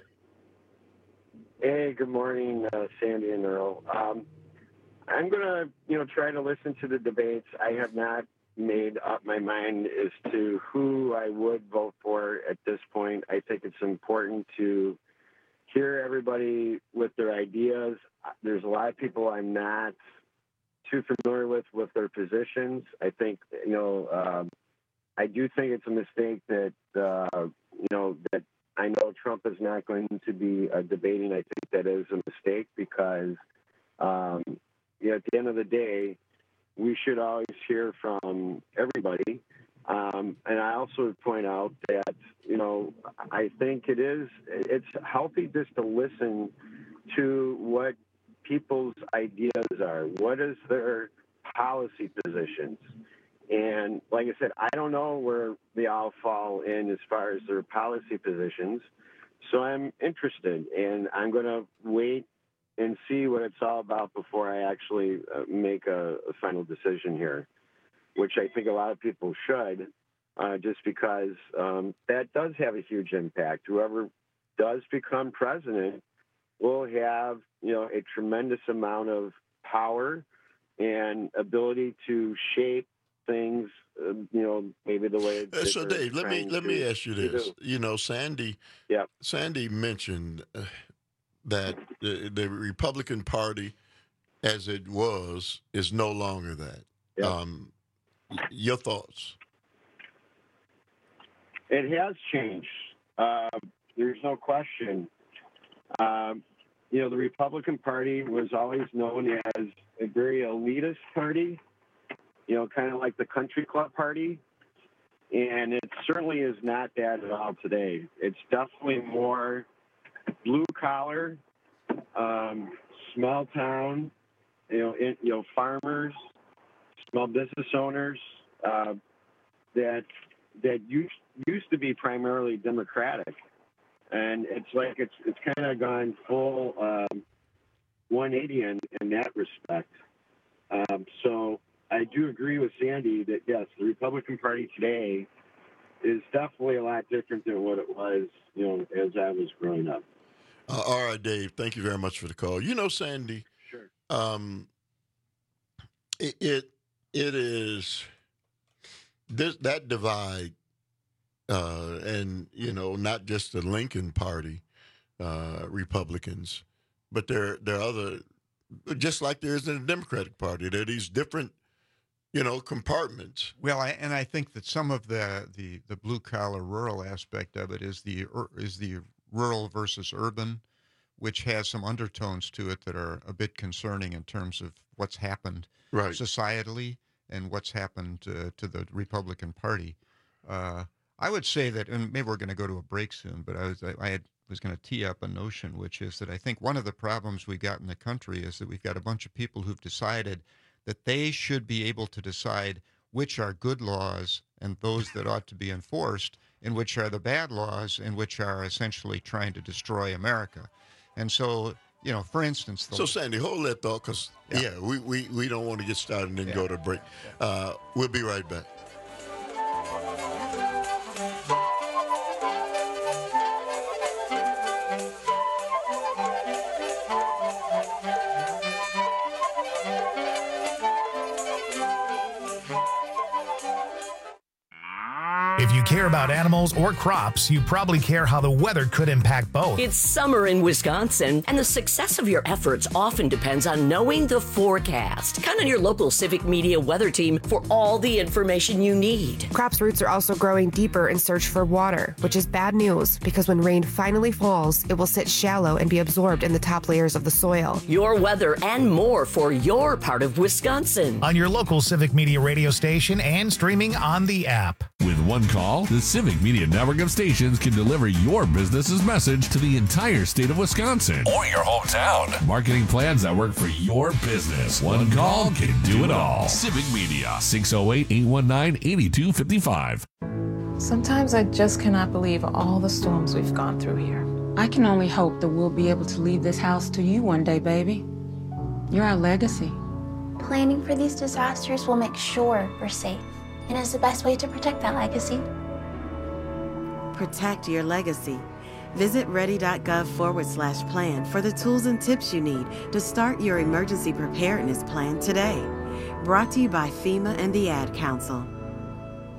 Hey, good morning, uh, Sandy and Earl. Um, I'm going to, you know, try to listen to the debates. I have not made up my mind as to who I would vote for at this point. I think it's important to hear everybody with their ideas. There's a lot of people I'm not too familiar with with their positions. I think, you know, um, I do think it's a mistake that, uh, you know, that I know Trump is not going to be uh, debating. I think that is a mistake because, um, you know, at the end of the day, we should always hear from everybody. Um, and I also would point out that, you know, I think it is, it's healthy just to listen to what people's ideas are. What is their policy positions? And like I said, I don't know where they all fall in as far as their policy positions. So I'm interested, and I'm going to wait and see what it's all about before I actually uh, make a, a final decision here, which I think a lot of people should, uh, just because um, that does have a huge impact. Whoever does become president will have, you know, a tremendous amount of power and ability to shape things, uh, you know, maybe the way. Uh, so, Dave, let me let to, me ask you this. do. You know, Sandy. Yeah. Sandy mentioned uh, that the, the Republican Party, as it was, is no longer that. Yep. Um, your thoughts? It has changed. Uh, there's no question. Um, you know, the Republican Party was always known as a very elitist party, you know, kind of like the country club party. And it certainly is not that at all today. It's definitely more blue collar, um, small town, you know, in, you know, farmers, small business owners uh, that that used used to be primarily Democratic, and it's like it's it's kind of gone full um, one eighty in, in that respect. Um, so I do agree with Sandy that yes, the Republican Party today is definitely a lot different than what it was, you know, as I was growing up. Uh, all right, Dave. Thank you very much for the call. You know, Sandy. Sure. Um, it it, it is this that divide, uh, and you know, not just the Lincoln Party uh, Republicans, but there there are other, just like there is in the Democratic Party. There are these different, you know, compartments. Well, I, and I think that some of the, the, the blue collar rural aspect of it is the is the rural versus urban, which has some undertones to it that are a bit concerning in terms of what's happened right. societally and what's happened uh, to the Republican Party. Uh, I would say that, and maybe we're going to go to a break soon, but I was I, I had, was going to tee up a notion, which is that I think one of the problems we've got in the country is that we've got a bunch of people who've decided that they should be able to decide which are good laws and those that ought to be enforced, and which are the bad laws and which are essentially trying to destroy America. And so, you know, for instance... The, so, Sandy, hold that thought, because, yeah. yeah, we, we, we don't want to get started and then yeah. go to break. Uh, we'll be right back. If you care about animals or crops, you probably care how the weather could impact both. It's summer in Wisconsin, and the success of your efforts often depends on knowing the forecast. Count on your local Civic Media weather team for all the information you need. Crops' roots are also growing deeper in search for water, which is bad news because when rain finally falls, it will sit shallow and be absorbed in the top layers of the soil. Your weather and more for your part of Wisconsin. On your local Civic Media radio station and streaming on the app. With one call, the Civic Media network of stations can deliver your business's message to the entire state of Wisconsin or your hometown. Marketing plans that work for your business. One call can do it all. Civic Media, six oh eight, eight one nine, eight two five five. Sometimes I just cannot believe all the storms we've gone through here. I can only hope that we'll be able to leave this house to you one day, baby. You're our legacy. Planning for these disasters will make sure we're safe, and is the best way to protect that legacy. Protect your legacy. Visit ready.gov forward slash plan for the tools and tips you need to start your emergency preparedness plan today. Brought to you by FEMA and the Ad Council.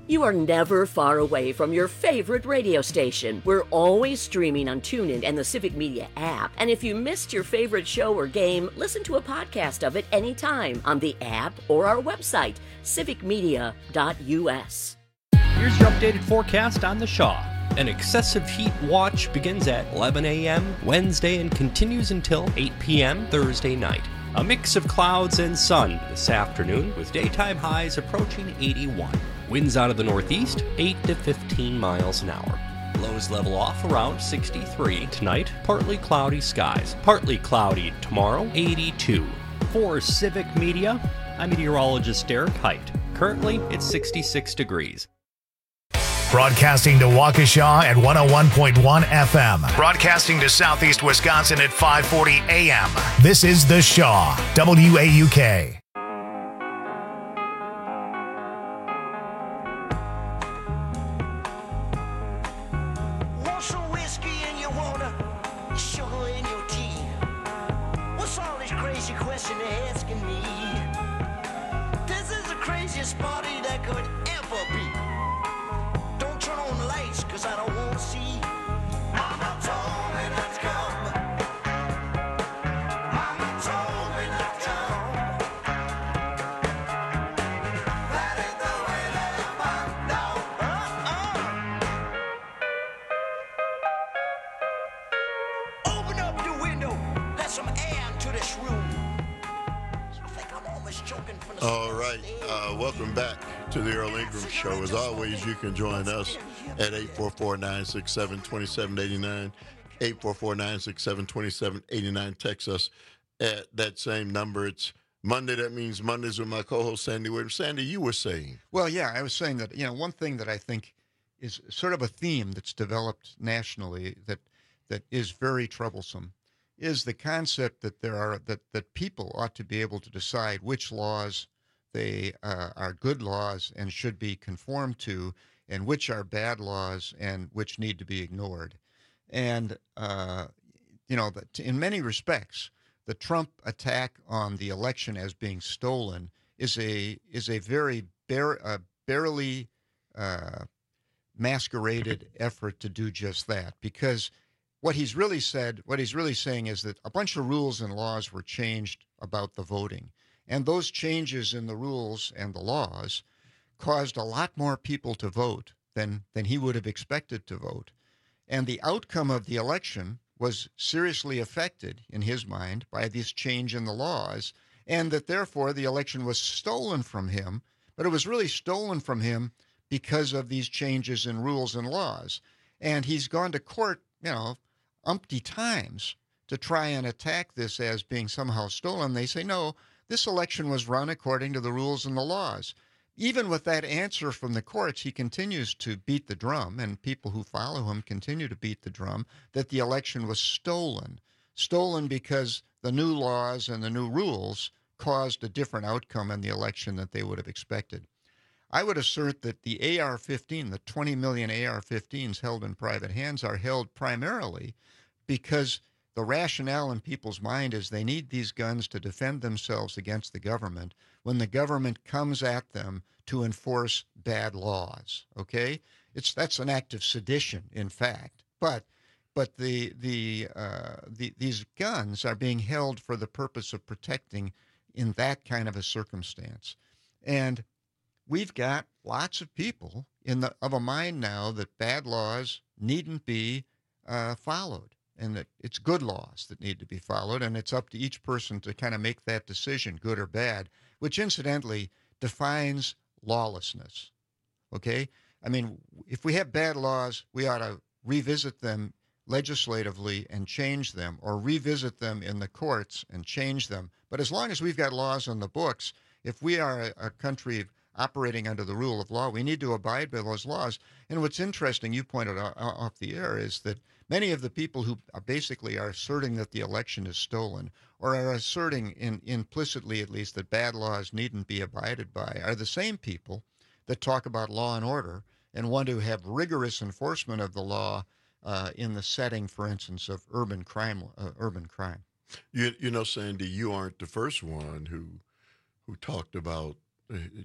You are never far away from your favorite radio station. We're always streaming on TuneIn and the Civic Media app. And if you missed your favorite show or game, listen to a podcast of it anytime on the app or our website, civic media dot u s. Here's your updated forecast on the Shaw. An excessive heat watch begins at eleven a.m. Wednesday and continues until eight p.m. Thursday night. A mix of clouds and sun this afternoon, with daytime highs approaching eighty-one. Winds out of the northeast, eight to fifteen miles an hour. Lows level off around sixty-three. Tonight, partly cloudy skies. Partly cloudy tomorrow, eighty-two. For Civic Media, I'm meteorologist Derek Height. Currently, it's sixty-six degrees. Broadcasting to Waukesha at one oh one point one F M. Broadcasting to Southeast Wisconsin at five forty A M. This is The Shaw, W A U K. Want some whiskey in your water, sugar in your tea? What's all this crazy question they're asking me? This is the craziest party that could ever be. Don't turn on the lights, cause I don't want to see. Mama told me not to come. Mama told me not to come. That ain't the way to live my dog. Uh-uh. Open up the window, let some air into this room. I think I'm almost choking from the All right, uh, welcome back to the Earl Ingram Show. As always, you can join us at eight four four, nine six seven, two seven eight nine, eight four four, nine six seven, two seven eight nine. Text us at that same number. It's Monday. That means Mondays with my co-host, Sandy Williams. Sandy, you were saying. Well, yeah, I was saying that, you know, one thing that I think is sort of a theme that's developed nationally that that is very troublesome is the concept that there are that, that people ought to be able to decide which laws they uh, are good laws and should be conformed to, and which are bad laws and which need to be ignored. And, uh, you know, that in many respects, the Trump attack on the election as being stolen is a is a very bare, uh, barely uh, masqueraded effort to do just that. Because what he's really said, what he's really saying is that a bunch of rules and laws were changed about the voting. And those changes in the rules and the laws caused a lot more people to vote than, than he would have expected to vote. And the outcome of the election was seriously affected, in his mind, by this change in the laws, and that therefore the election was stolen from him. But it was really stolen from him because of these changes in rules and laws. And he's gone to court, you know, umpty times to try and attack this as being somehow stolen. They say, no, this election was run according to the rules and the laws. Even with that answer from the courts, he continues to beat the drum, and people who follow him continue to beat the drum, that the election was stolen. Stolen because the new laws and the new rules caused a different outcome in the election that they would have expected. I would assert that the A R fifteen, the twenty million A R fifteens held in private hands, are held primarily because the rationale in people's mind is they need these guns to defend themselves against the government when the government comes at them to enforce bad laws. Okay, it's that's an act of sedition, in fact. But but the the, uh, the these guns are being held for the purpose of protecting in that kind of a circumstance, and we've got lots of people in the of a mind now that bad laws needn't be uh, followed. And that it's good laws that need to be followed, and it's up to each person to kind of make that decision, good or bad, which incidentally defines lawlessness. Okay? I mean, if we have bad laws, we ought to revisit them legislatively and change them, or revisit them in the courts and change them. But as long as we've got laws on the books, if we are a, a country operating under the rule of law, we need to abide by those laws. And what's interesting, you pointed out off the air, is that many of the people who are basically are asserting that the election is stolen, or are asserting in, implicitly at least that bad laws needn't be abided by, are the same people that talk about law and order and want to have rigorous enforcement of the law uh, in the setting, for instance, of urban crime. Uh, urban crime. You you know, Sandy, you aren't the first one who who talked about uh,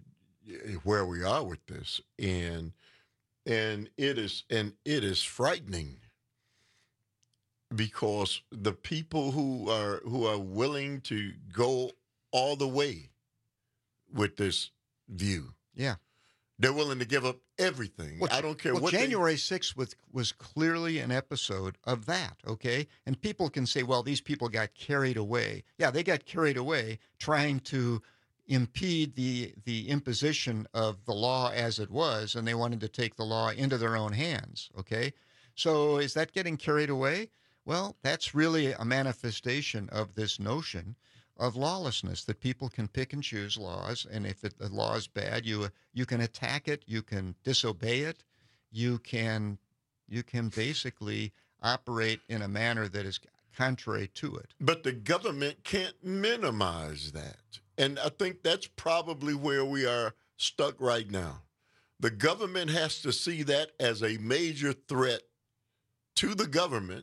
where we are with this, and and it is and it is frightening because the people who are who are willing to go all the way with this view, yeah, they're willing to give up everything. Well, I don't care well, what. January sixth was was clearly an episode of that. Okay, and people can say, well, these people got carried away. Yeah, they got carried away trying to impede the the imposition of the law as it was, and they wanted to take the law into their own hands. Okay, so is that getting carried away? Well, that's really a manifestation of this notion of lawlessness, that people can pick and choose laws, and if it, the law is bad, you you can attack it, you can disobey it, you can you can basically operate in a manner that is contrary to it. But the government can't minimize that. And I think that's probably where we are stuck right now. The government has to see that as a major threat to the government.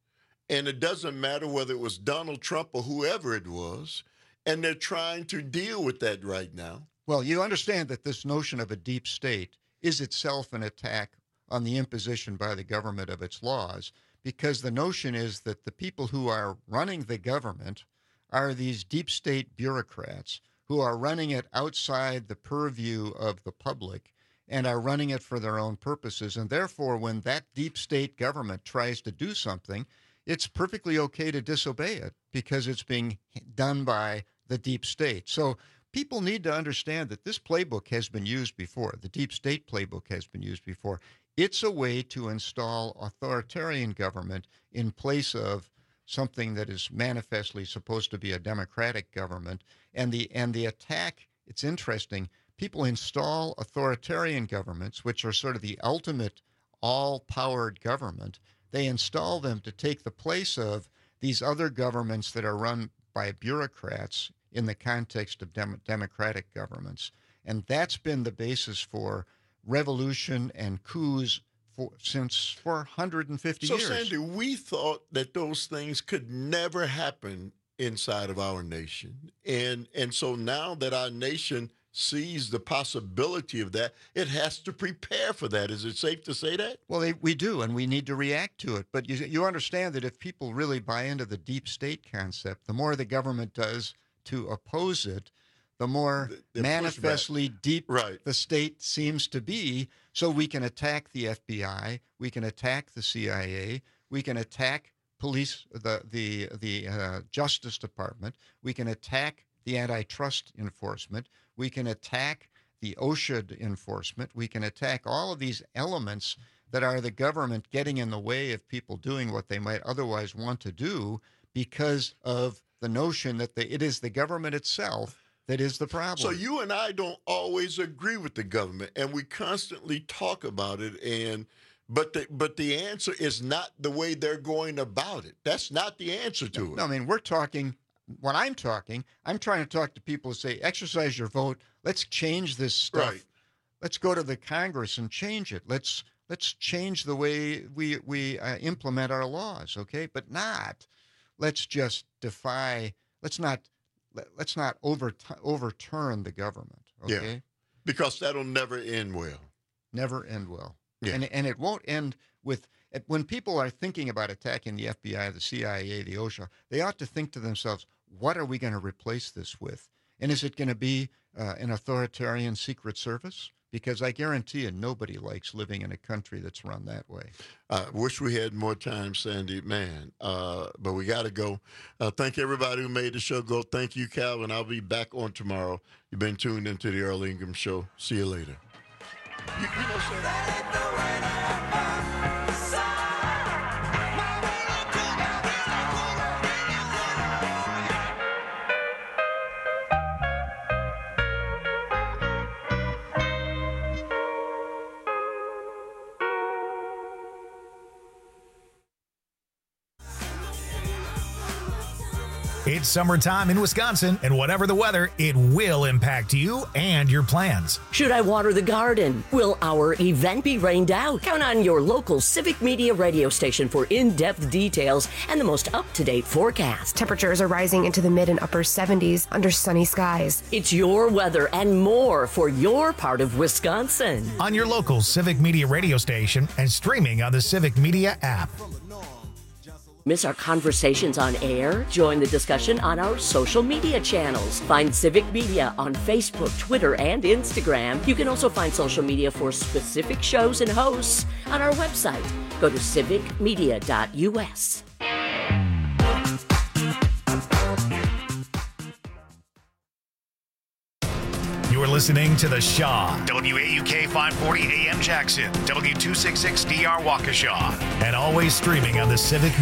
And it doesn't matter whether it was Donald Trump or whoever it was. And they're trying to deal with that right now. Well, you understand that this notion of a deep state is itself an attack on the imposition by the government of its laws, because the notion is that the people who are running the government are these deep state bureaucrats who are running it outside the purview of the public and are running it for their own purposes. And therefore, when that deep state government tries to do something, it's perfectly okay to disobey it because it's being done by the deep state. So people need to understand that this playbook has been used before. The deep state playbook has been used before. It's a way to install authoritarian government in place of something that is manifestly supposed to be a democratic government. And the and the attack, it's interesting, people install authoritarian governments, which are sort of the ultimate all-powered government. They install them to take the place of these other governments that are run by bureaucrats in the context of dem- democratic governments. And that's been the basis for revolution and coups for, since for one hundred fifty so, years. So, Sandy, we thought that those things could never happen inside of our nation. And, and so now that our nation sees the possibility of that, it has to prepare for that. Is it safe to say that? Well, they, we do, and we need to react to it. But you, you understand that if people really buy into the deep state concept, the more the government does to oppose it, the more the, manifestly deep right. the state seems to be. So we can attack the F B I, we can attack the C I A, we can attack police, the the the uh, Justice Department, we can attack the antitrust enforcement, we can attack the OSHA enforcement, we can attack all of these elements that are the government getting in the way of people doing what they might otherwise want to do because of the notion that the, it is the government itself that is the problem. So you and I don't always agree with the government, and we constantly talk about it, and but the but the answer is not the way they're going about it. That's not the answer to it. No, I mean, we're talking, when I'm talking, I'm trying to talk to people who say, exercise your vote, let's change this stuff. Right. Let's go to the Congress and change it. Let's let's change the way we, we uh, implement our laws, okay? But not, let's just defy, let's not, let, let's not over, overturn the government, okay? Yeah, because that'll never end well. Never end well. Yeah. And, and it won't end with, when people are thinking about attacking the F B I, the C I A, the OSHA, they ought to think to themselves, what are we going to replace this with? And is it going to be uh, an authoritarian secret service? Because I guarantee you, nobody likes living in a country that's run that way. I uh, wish we had more time, Sandy, man. Uh, but we got to go. Uh, thank everybody who made the show go. Thank you, Calvin. I'll be back on tomorrow. You've been tuned into the Earl Ingham Show. See you later. You, you know, It's summertime in Wisconsin, and whatever the weather, it will impact you and your plans. Should I water the garden? Will our event be rained out? Count on your local Civic Media radio station for in-depth details and the most up-to-date forecast. Temperatures are rising into the mid and upper seventies under sunny skies. It's your weather and more for your part of Wisconsin. On your local Civic Media radio station and streaming on the Civic Media app. Miss our conversations on air? Join the discussion on our social media channels. Find Civic Media on Facebook, Twitter, and Instagram. You can also find social media for specific shows and hosts on our website. Go to civic media dot u s. You're listening to The Shaw, W A U K five forty A M Jackson, W two sixty-six D R Waukesha, and always streaming on the Civic